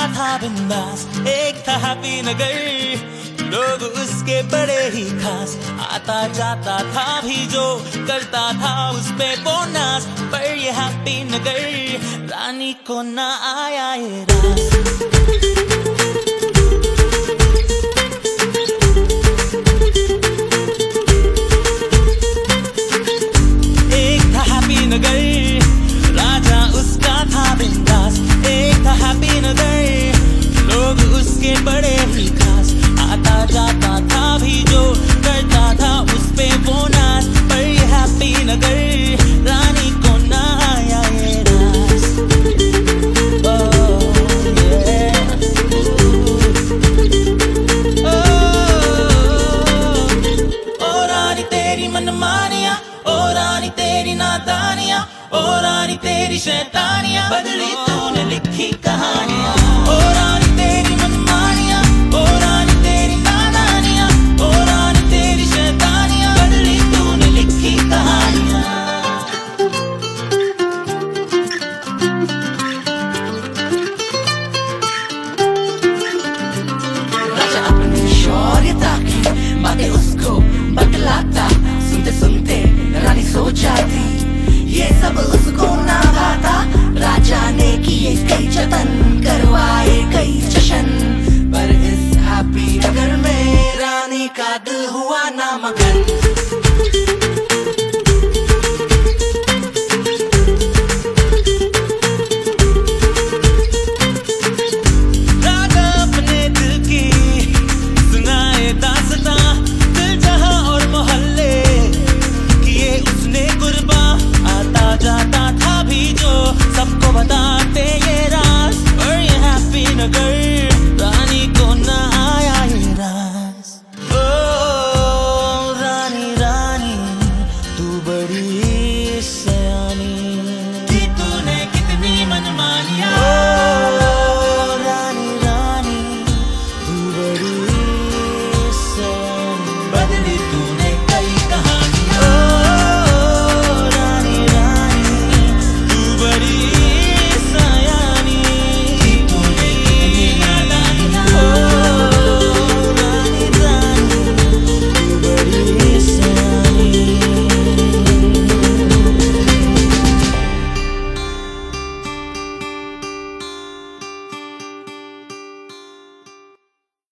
था बिंदास, एक था हैप्पी नगर, लोग उसके बड़े ही खास। आता जाता था भी जो, करता था उस पे बोनस, पर ये हैप्पी नगर रानी को ना आया ये रास। राजा उसका था बिंदास, एक था हैप्पी नगर, लोग उसके बड़े ही खास। आता जाता था भी जो, करता था उस पे बोनस, पर ये हैप्पी नगर रानी को ना आया ये रास। ओ रानी तेरी मनमानियां, ओ रानी तेरी नादानियां, ओ रानी तेरी शैतानियां, बदली तूने लिखी कहानियां। ओ रानी तेरी मनमानियां, ओ रानी तेरी नादानियां, ओ रानी तेरी शैतानियां, बदली तूने लिखी कहानियां। राजा अपनी शौर्यता की बातें उसको बतलाता, सुनते सुनते रानी सो जाती। ये सब उसको ना भाता, राजा ने किए कई जतन, करवाए कई जश्न, पर इस हैप्पी नगर में रानी का दिल हुआ ना मगन।